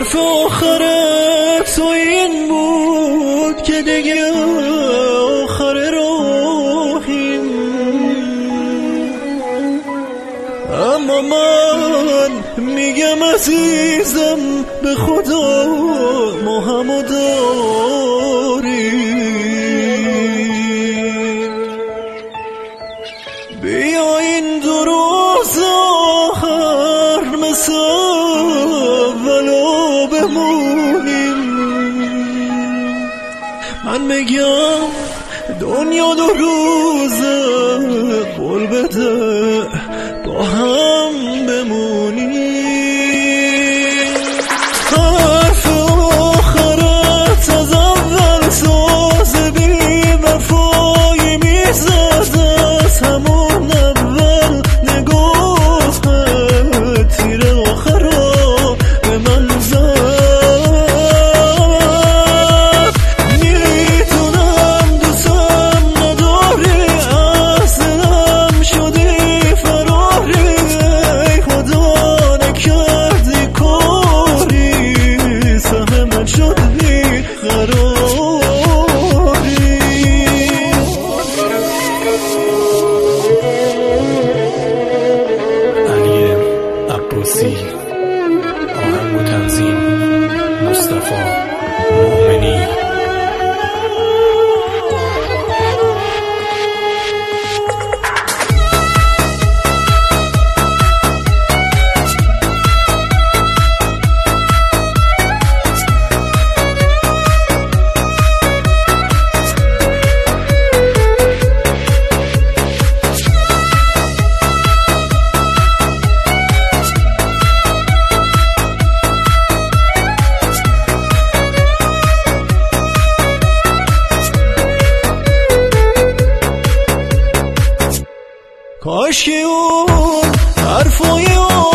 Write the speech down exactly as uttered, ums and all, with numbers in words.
حرف آخر تو این بود که دیگه آخر راهیم، اما من میگم عزیزم به خدا ما همو داریم. بیا این دو روز آخر مثل اولو بمونیم. من میگم دنیا دو روزه قول بده با هم بمونیم. حرف آخرت از اول ساز بی وفایی میزد، از همون اول نگاه تیر آخر را به من زد. میتونم دوستم نداری، اصلم شدی فراری، ای خدا نکردی کاری، سهم من شد بی قراری. علی عباسی، آهنگ و تنظیم مصطفی مؤمنی. کاش که اون حرفای